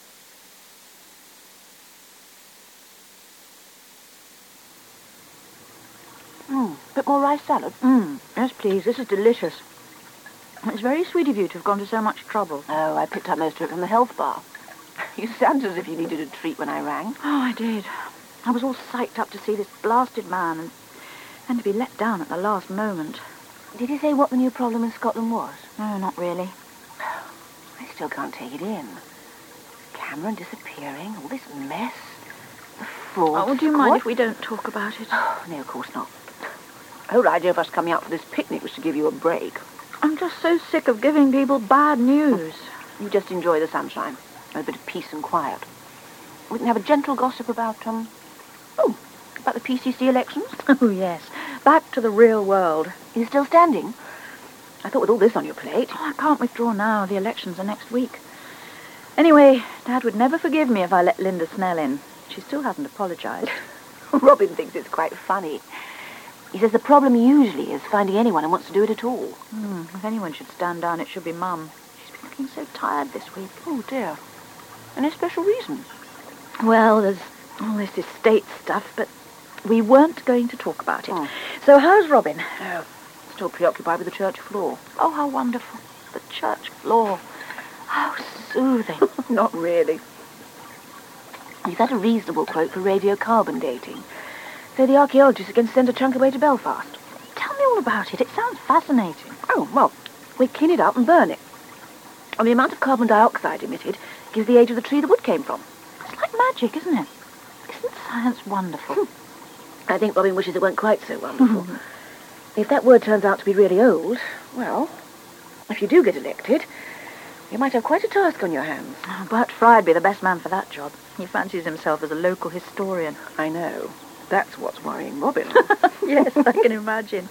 Bit more rice salad? Yes, please. This is delicious. It's very sweet of you to have gone to so much trouble. Oh, I picked up most of it from the health bar. You sounded as if you needed a treat when I rang. Oh, I did. I was all psyched up to see this blasted man and to be let down at the last moment. Did he say what the new problem in Scotland was? No, not really. I still can't take it in. Cameron disappearing, all this mess, the fraud. Oh, do you mind if we don't talk about it? No, of course not. The whole idea of us coming out for this picnic was to give you a break. I'm just so sick of giving people bad news. You just enjoy the sunshine and a bit of peace and quiet. We can have a gentle gossip about, about the PCC elections. Oh, yes. Back to the real world. You're still standing? I thought with all this on your plate. Oh, I can't withdraw now. The elections are next week. Anyway, Dad would never forgive me if I let Linda Snell in. She still hasn't apologised. Robin thinks it's quite funny. He says the problem usually is finding anyone who wants to do it at all. If anyone should stand down, it should be Mum. She's been looking so tired this week. Oh, dear. Any special reasons? Well, there's all this estate stuff, but we weren't going to talk about it. So how's Robin? Oh, still preoccupied with the church floor. Oh, how wonderful. The church floor. How soothing. Not really. He's had a reasonable quote for radiocarbon dating. So the archaeologists are going to send a chunk away to Belfast. Tell me all about it. It sounds fascinating. Oh, well, we clean it up and burn it. And the amount of carbon dioxide emitted gives the age of the tree the wood came from. It's like magic, isn't it? Isn't science wonderful? I think Robin wishes it weren't quite so wonderful. If that wood turns out to be really old, well, if you do get elected, you might have quite a task on your hands. Oh, Bert Fry'd be the best man for that job. He fancies himself as a local historian. I know. That's what's worrying Robin. Yes, I can imagine.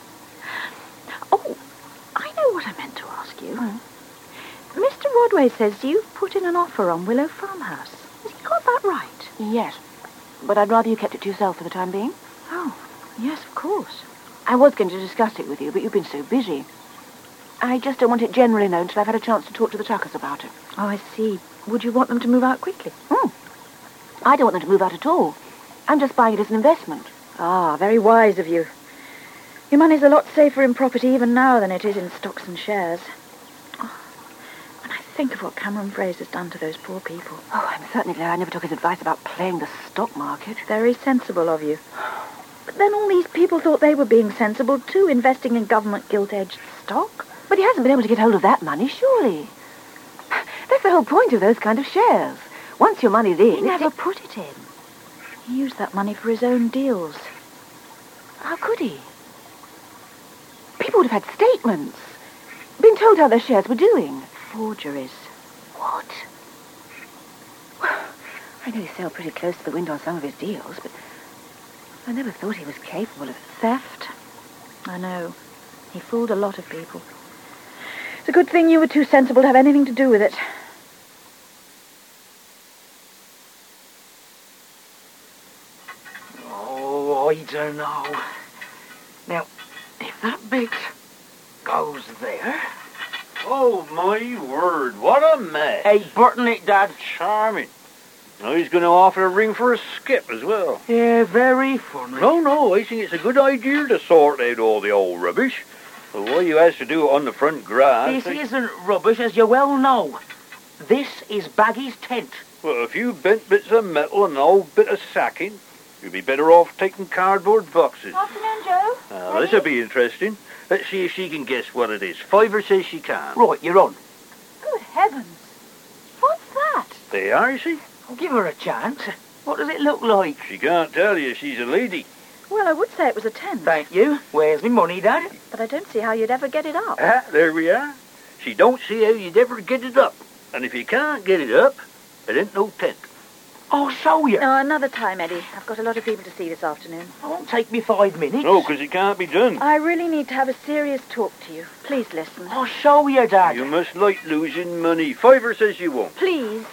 Oh, I know what I meant to ask you. Mr. Rodway says you've put in an offer on Willow Farmhouse. Has he got that right? Yes, but I'd rather you kept it to yourself for the time being. Oh, yes, of course. I was going to discuss it with you, but you've been so busy. I just don't want it generally known till I've had a chance to talk to the Tuckers about it. Oh, I see. Would you want them to move out quickly? I don't want them to move out at all. I'm just buying it as an investment. Ah, very wise of you. Your money's a lot safer in property even now than it is in stocks and shares. Oh, when I think of what Cameron Fraser's done to those poor people. Oh, I'm certainly glad I never took his advice about playing the stock market. Very sensible of you. But then all these people thought they were being sensible too, investing in government gilt-edged stock. But he hasn't been able to get hold of that money, surely. That's the whole point of those kind of shares. Once your money's in... He never put it in. He used that money for his own deals. How could he? People would have had statements. Been told how their shares were doing. Forgeries. What? Well, I know he sailed pretty close to the wind on some of his deals, but I never thought he was capable of theft. I know. He fooled a lot of people. It's a good thing you were too sensible to have anything to do with it. Oh, I don't know. Now, if that bit goes there... Oh, my word, what a mess. Hey, Burton it, Dad. Charming. Now he's going to offer a ring for a skip as well. Yeah, very funny. No, I think it's a good idea to sort out all the old rubbish. The way you has to do it on the front grass... This isn't rubbish, as you well know. This is Baggy's tent. Well, a few bent bits of metal and an old bit of sacking. You'd be better off taking cardboard boxes. Afternoon, Joe. This'll be interesting. Let's see if she can guess what it is. Fiver says she can. Right, you're on. Good heavens. What's that? They are, you see. I'll give her a chance. What does it look like? She can't tell you. She's a lady. Well, I would say it was a 10. Thank you. Where's my money, Dad? But I don't see how you'd ever get it up. There we are. She don't see how you'd ever get it up. And if you can't get it up, it ain't no tent. I'll show you. No, another time, Eddie. I've got a lot of people to see this afternoon. It won't take me 5 minutes. No, because it can't be done. I really need to have a serious talk to you. Please listen. I'll show you, Dad. You must like losing money. Fiver says you won't. Please.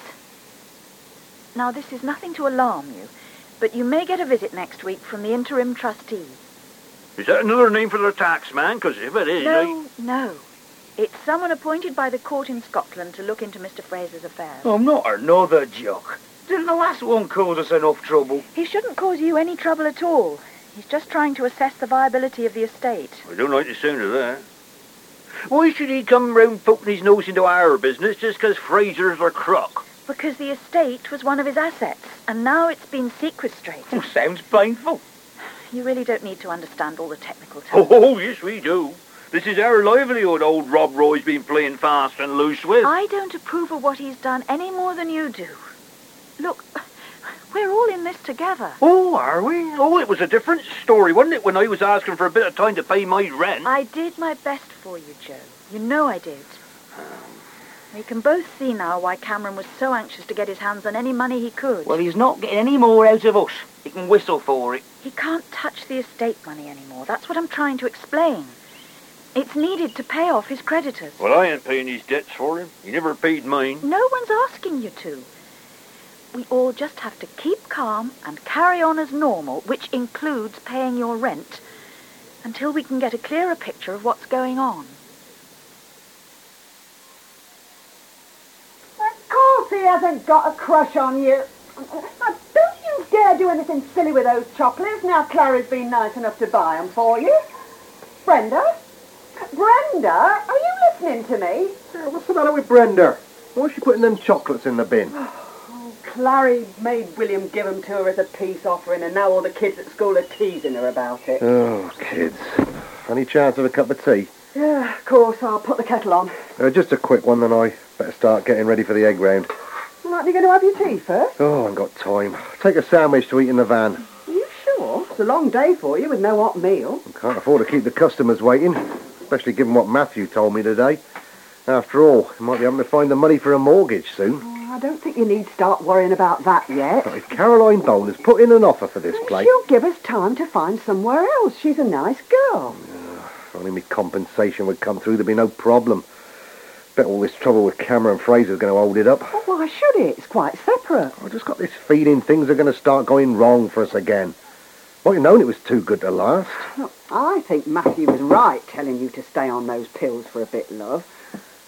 Now, this is nothing to alarm you, but you may get a visit next week from the interim trustee. Is that another name for the tax man? Because if it is... No. It's someone appointed by the court in Scotland to look into Mr. Fraser's affairs. I'm not another jock. Didn't the last one cause us enough trouble? He shouldn't cause you any trouble at all. He's just trying to assess the viability of the estate. I don't like the sound of that. Why should he come round poking his nose into our business just because Fraser's a crook? Because the estate was one of his assets, and now it's been sequestrated. Oh, sounds painful. You really don't need to understand all the technical terms. Oh, yes, we do. This is our livelihood old Rob Roy's been playing fast and loose with. I don't approve of what he's done any more than you do. Look, we're all in this together. Oh, are we? Oh, it was a different story, wasn't it, when I was asking for a bit of time to pay my rent? I did my best for you, Joe. You know I did. We can both see now why Cameron was so anxious to get his hands on any money he could. Well, he's not getting any more out of us. He can whistle for it. He can't touch the estate money anymore. That's what I'm trying to explain. It's needed to pay off his creditors. Well, I ain't paying his debts for him. He never paid mine. No one's asking you to. We all just have to keep calm and carry on as normal, which includes paying your rent, until we can get a clearer picture of what's going on. Of course he hasn't got a crush on you. Now, don't you dare do anything silly with those chocolates. Now Clary's been nice enough to buy them for you. Brenda? Brenda, are you listening to me? What's the matter with Brenda? Why's she putting them chocolates in the bin? Clary made William give them to her as a peace offering, and now all the kids at school are teasing her about it. Oh, kids. Any chance of a cup of tea? Yeah, of course. I'll put the kettle on. Just a quick one, then I better start getting ready for the egg round. Well, aren't you going to have your tea first? Oh, I ain't got time. Take a sandwich to eat in the van. Are you sure? It's a long day for you with no hot meal. I can't afford to keep the customers waiting, especially given what Matthew told me today. After all, he might be able to find the money for a mortgage soon. Oh, I don't think you need to start worrying about that yet. But if Caroline Bone has put in an offer for this place... She'll give us time to find somewhere else. She's a nice girl. If only me compensation would come through, there'd be no problem. Bet all this trouble with Cameron Fraser's going to hold it up. Well, why should it? It's quite separate. I just got this feeling things are going to start going wrong for us again. Might have known it was too good to last. Look, I think Matthew was right telling you to stay on those pills for a bit, love.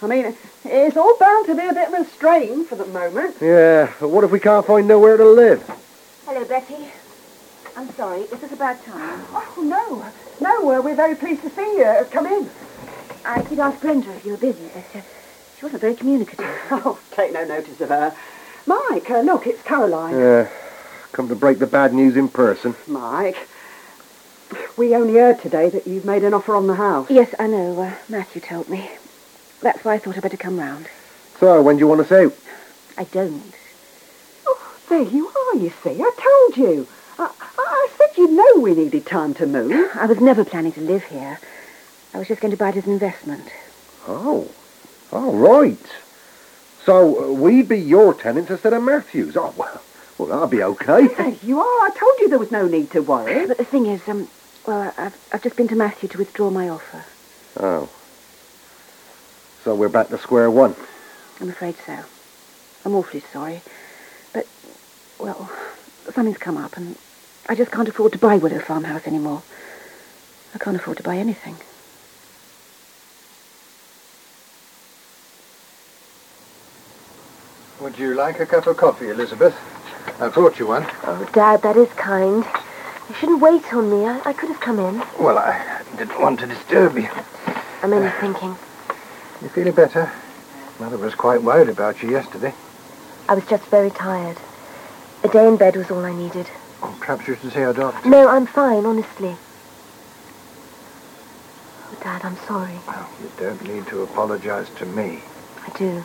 I mean, it's all bound to be a bit of a strain for the moment. Yeah, but what if we can't find nowhere to live? Hello, Betty. I'm sorry. Is this a bad time? Oh, no. No, we're very pleased to see you. Come in. I did ask Brenda if you were busy, but she wasn't very communicative. Oh, take no notice of her. Mike, look, it's Caroline. Yeah, come to break the bad news in person. Mike, we only heard today that you've made an offer on the house. Yes, I know. Matthew told me. That's why I thought I'd better come round. So, when do you want us out? I don't. Oh, there you are, you see. I told you. I said you know we needed time to move. I was never planning to live here. I was just going to buy it as an investment. Oh, all right. So, we'd be your tenants instead of Matthew's. Oh, well, that'll be okay. There you are. I told you there was no need to worry. But the thing is, I've just been to Matthew to withdraw my offer. Oh. So we're back to square one. I'm afraid so. I'm awfully sorry. But, well, something's come up and I just can't afford to buy Willow Farmhouse anymore. I can't afford to buy anything. Would you like a cup of coffee, Elizabeth? I brought you one. Oh, Dad, that is kind. You shouldn't wait on me. I could have come in. Well, I didn't want to disturb you. I'm only thinking. You feeling better? Mother was quite worried about you yesterday. I was just very tired. A day in bed was all I needed. Oh, perhaps you should see a doctor. No, I'm fine, honestly. Oh, Dad, I'm sorry. Well, you don't need to apologize to me. I do.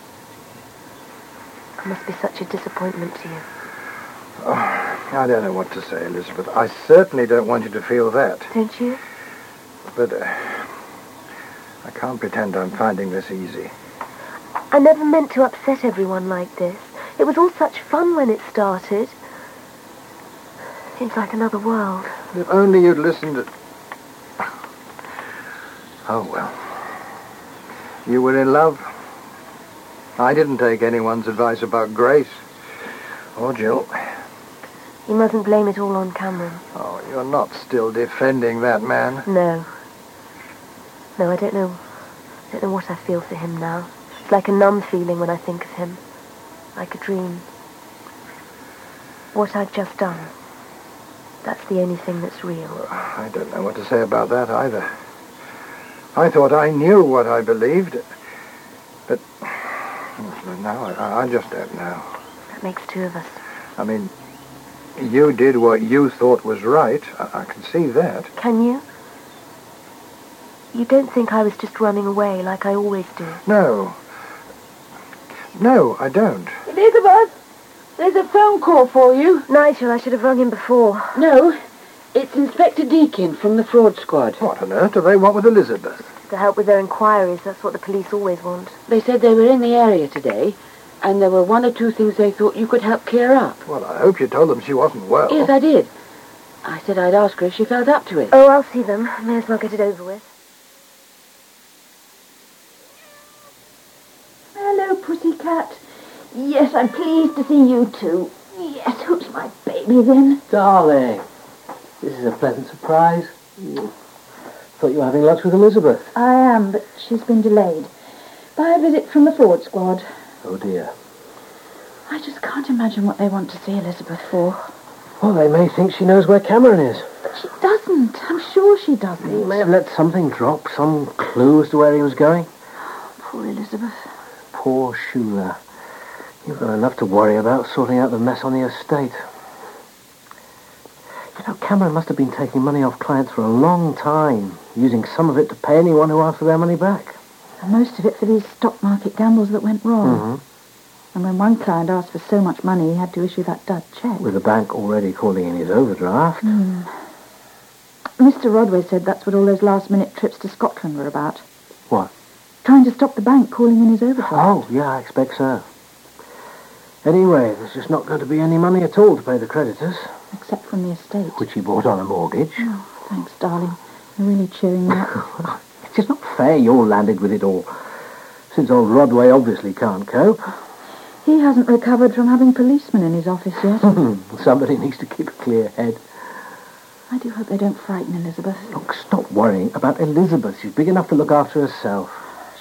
I must be such a disappointment to you. Oh, I don't know what to say, Elizabeth. I certainly don't want you to feel that. Don't you? But I can't pretend I'm finding this easy. I never meant to upset everyone like this. It was all such fun when it started. Seems like another world. If only you'd listened to... Oh, well. You were in love. I didn't take anyone's advice about Grace. Or Jill. You mustn't blame it all on Cameron. Oh, you're not still defending that man. No. No, I don't know what I feel for him now. It's like a numb feeling when I think of him. Like a dream. What I've just done. That's the only thing that's real. I don't know what to say about that either. I thought I knew what I believed. But now I just don't know. That makes two of us. I mean, you did what you thought was right. I can see that. Can you? You don't think I was just running away like I always do? No. No, I don't. Elizabeth, there's a phone call for you. Nigel, I should have rung him before. No, it's Inspector Deakin from the fraud squad. What on earth do they want with Elizabeth? To help with their inquiries. That's what the police always want. They said they were in the area today, and there were one or two things they thought you could help clear up. Well, I hope you told them she wasn't well. Yes, I did. I said I'd ask her if she felt up to it. Oh, I'll see them. May as well get it over with. Hello, pussycat. Yes, I'm pleased to see you too. Yes, who's my baby then? Darling, this is a pleasant surprise. Thought you were having lunch with Elizabeth. I am, but she's been delayed by a visit from the fraud squad. Oh, dear. I just can't imagine what they want to see Elizabeth for. Well, they may think she knows where Cameron is. But she doesn't. I'm sure she doesn't. He may have let something drop, some clue as to where he was going. Poor Elizabeth. Poor Shula. You've got enough to worry about sorting out the mess on the estate. You know, Cameron must have been taking money off clients for a long time, using some of it to pay anyone who asked for their money back. And most of it for these stock market gambles that went wrong. Mm-hmm. And when one client asked for so much money, he had to issue that dud cheque. With the bank already calling in his overdraft. Mr. Rodway said that's what all those last-minute trips to Scotland were about. What? Trying to stop the bank calling in his overdraft. Oh, yeah, I expect so. Anyway, there's just not going to be any money at all to pay the creditors. Except from the estate. Which he bought on a mortgage. Oh, thanks, darling. You're really cheering me up. It's just not fair you're landed with it all. Since old Rodway obviously can't cope. He hasn't recovered from having policemen in his office yet. Somebody needs to keep a clear head. I do hope they don't frighten Elizabeth. Look, stop worrying about Elizabeth. She's big enough to look after herself.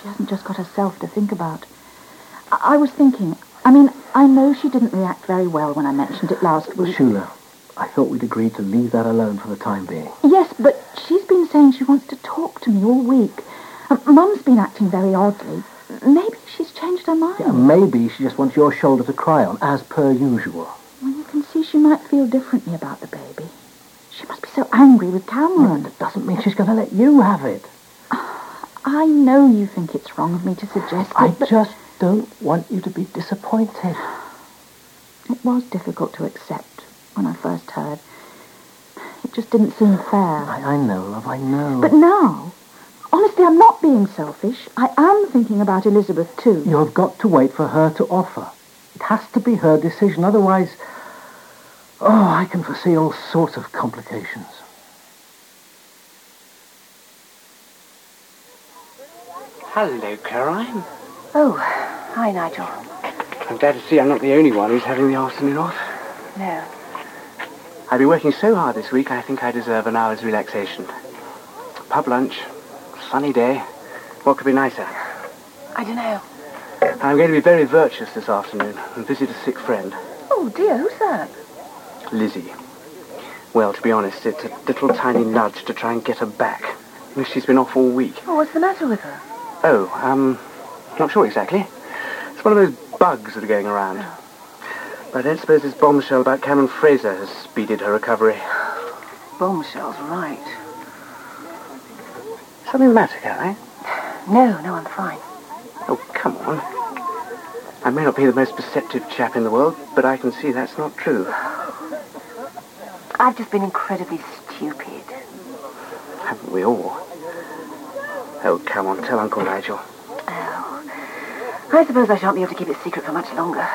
She hasn't just got herself to think about. I was thinking, I know she didn't react very well when I mentioned it last week. Shula, I thought we'd agreed to leave that alone for the time being. Yes, but she's been saying she wants to talk to me all week. Mum's been acting very oddly. Maybe she's changed her mind. Yeah, maybe she just wants your shoulder to cry on, as per usual. Well, you can see she might feel differently about the baby. She must be so angry with Cameron. Well, that doesn't mean she's going to let you have it. I know you think it's wrong of me to suggest it, I just don't want you to be disappointed. It was difficult to accept when I first heard. It just didn't seem fair. I know, love, I know. But now, honestly, I'm not being selfish. I am thinking about Elizabeth, too. You've got to wait for her to offer. It has to be her decision, otherwise... Oh, I can foresee all sorts of complications. Hello, Caroline. Oh, hi, Nigel. I'm glad to see I'm not the only one who's having the afternoon off. No. I've been working so hard this week, I think I deserve an hour's relaxation. Pub lunch, sunny day. What could be nicer? I don't know. I'm going to be very virtuous this afternoon and visit a sick friend. Oh, dear, who's that? Lizzie. Well, to be honest, it's a little tiny nudge to try and get her back. She's been off all week. Oh, what's the matter with her? Oh, not sure exactly. It's one of those bugs that are going around. Oh. But I don't suppose this bombshell about Cameron Fraser has speeded her recovery. Bombshell's right. Something the matter, Caroline? No, I'm fine. Oh, come on. I may not be the most perceptive chap in the world, but I can see that's not true. I've just been incredibly stupid. Haven't we all? Oh, come on, tell Uncle Nigel. Oh, I suppose I shan't be able to keep it secret for much longer.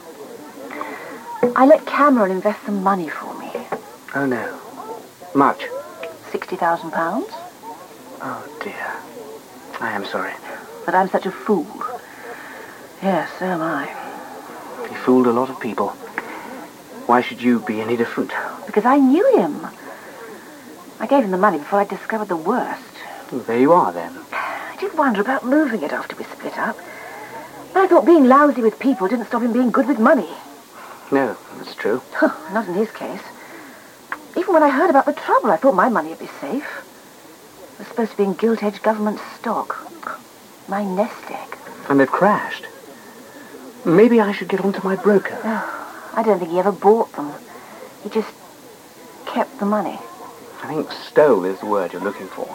I let Cameron invest some money for me. Oh, no. Much? £60,000. Oh, dear. I am sorry. But I'm such a fool. Yes, so am I. He fooled a lot of people. Why should you be any different? Because I knew him. I gave him the money before I discovered the worst. Well, there you are, then. I did wonder about moving it after we split up. But I thought being lousy with people didn't stop him being good with money. No, that's true. Not in his case. Even when I heard about the trouble, I thought my money would be safe. It was supposed to be in gilt-edged government stock. My nest egg. And they've crashed. Maybe I should get on to my broker. Oh, I don't think he ever bought them. He just kept the money. I think stole is the word you're looking for.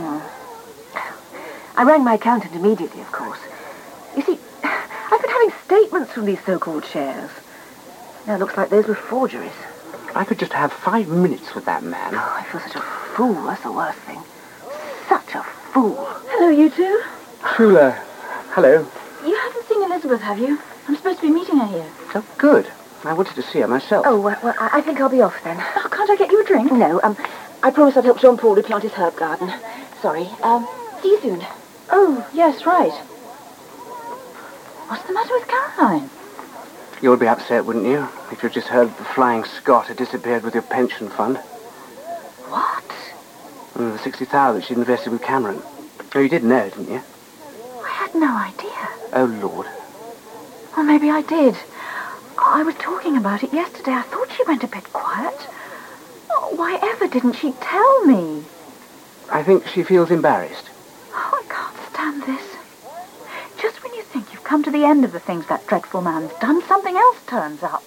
I rang my accountant immediately, of course. You see, I've been having statements from these so-called shares. Now it looks like those were forgeries. I could just have 5 minutes with that man. Oh, I feel such a fool. That's the worst thing. Such a fool. Hello, you two. Shula. Hello. You haven't seen Elizabeth, have you? I'm supposed to be meeting her here. Oh, good. I wanted to see her myself. Oh, well, I think I'll be off then. Oh, can't I get you a drink? No, I promised I'd help Jean-Paul replant his herb garden. Sorry. See you soon. Oh, yes, right. What's the matter with Caroline? You'd be upset, wouldn't you, if you just heard the Flying Scot had disappeared with your pension fund? What? The 60,000 she'd invested with Cameron. Oh, you did know, didn't you? I had no idea. Oh, Lord. Well, maybe I did. I was talking about it yesterday. I thought she went a bit quiet. Oh, why ever didn't she tell me? I think she feels embarrassed. Oh, I can't stand this. Just when you think you've come to the end of the things that dreadful man's done, something else turns up.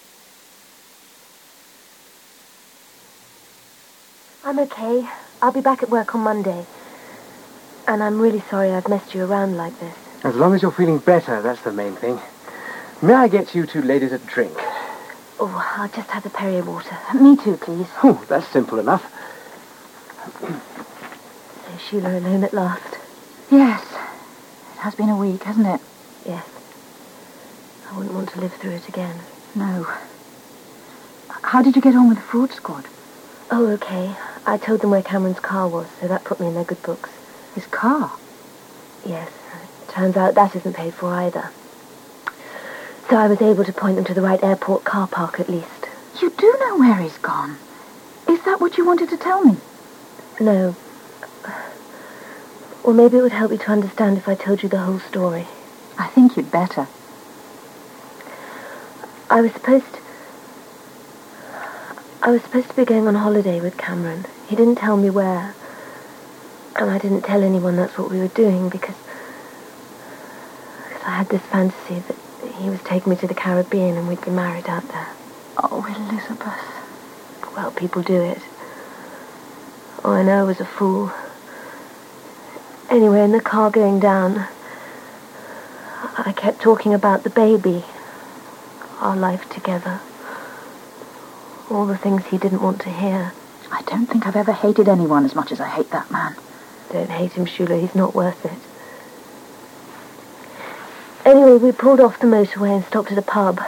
I'm okay. I'll be back at work on Monday. And I'm really sorry I've messed you around like this. As long as you're feeling better, that's the main thing. May I get you two ladies a drink? Oh, I'll just have the Perrier water. Me too, please. Oh, that's simple enough. So Sheila alone at last. Yes. It has been a week, hasn't it? Yes. I wouldn't want to live through it again. No. How did you get on with the fraud squad? Oh, okay. I told them where Cameron's car was, so that put me in their good books. His car? Yes. Turns out that isn't paid for either. So I was able to point them to the right airport car park at least. You do know where he's gone. Is that what you wanted to tell me? No. Or maybe it would help you to understand if I told you the whole story. I think you'd better. I was supposed to be going on holiday with Cameron. He didn't tell me where. And I didn't tell anyone that's what we were doing because I had this fantasy that he was taking me to the Caribbean and we'd be married out there. Oh, Elizabeth. Well, people do it. Oh, I know I was a fool. Anyway, in the car going down, I kept talking about the baby, our life together, all the things he didn't want to hear. I don't think I've ever hated anyone as much as I hate that man. Don't hate him, Shula. He's not worth it. Anyway, we pulled off the motorway and stopped at a pub.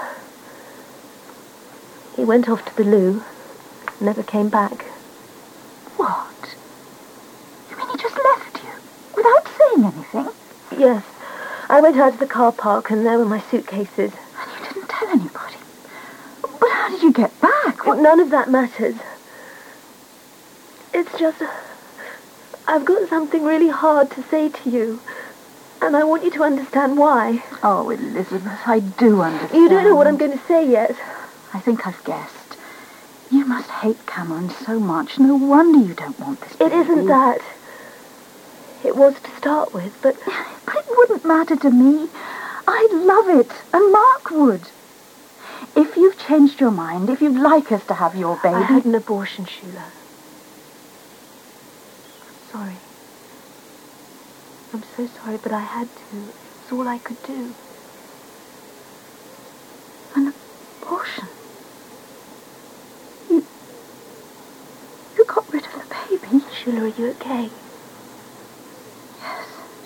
He went off to the loo, never came back. What? You mean he just left you? Without saying anything? Yes. I went out to the car park and there were my suitcases. And you didn't tell anybody? But how did you get back? Well, none of that matters. It's just... I've got something really hard to say to you. And I want you to understand why. Oh, Elizabeth, I do understand. You don't know what I'm going to say yet. I think I've guessed. You must hate Cameron so much. No wonder you don't want this baby. It isn't that. It was to start with, but it wouldn't matter to me. I'd love it, and Mark would. If you've changed your mind, if you'd like us to have your baby... I had an abortion, Sheila. I'm sorry. I'm so sorry, but I had to. It's all I could do. An abortion? You got rid of the baby? Sheila, are you okay? Yes.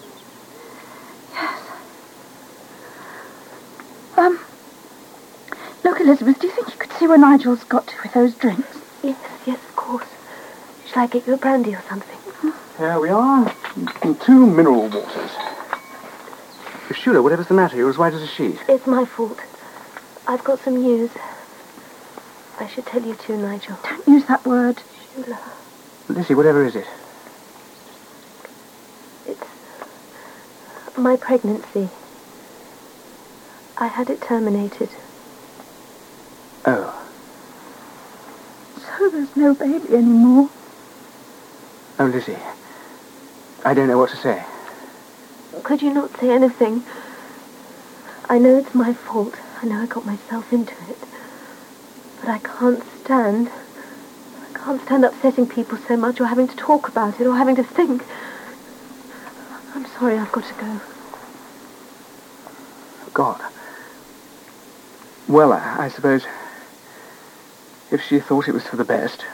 Look, Elizabeth, do you think you could see where Nigel's got to with those drinks? Yes, of course. Shall I get you a brandy or something? Here we are. And 2 mineral waters. Shula, whatever's the matter? You're as white as a sheet. It's my fault. I've got some news. I should tell you too, Nigel. Don't use that word. Shula. Lizzie, whatever is it? It's my pregnancy. I had it terminated. Oh. So there's no baby anymore? Oh, Lizzie. I don't know what to say. Could you not say anything? I know it's my fault. I know I got myself into it. But I can't stand upsetting people so much or having to talk about it or having to think. I'm sorry, I've got to go. God. Well, I suppose if she thought it was for the best.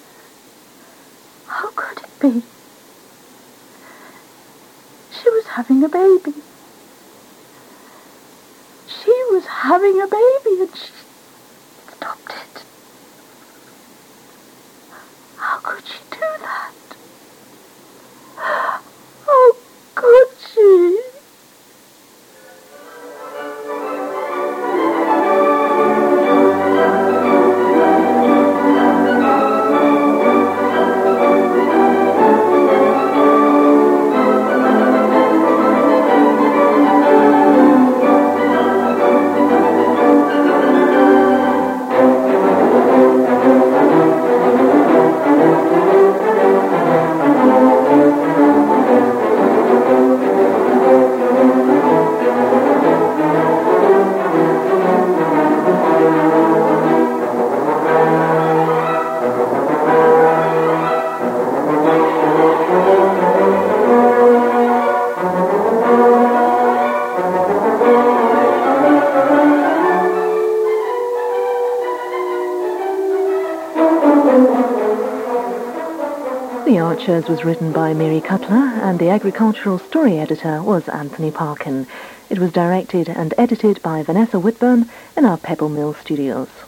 How could it be? She was having a baby. She was having a baby and she stopped it. How could she do that? How could she? The Archers was written by Mary Cutler, and the agricultural story editor was Anthony Parkin. It was directed and edited by Vanessa Whitburn in our Pebble Mill studios.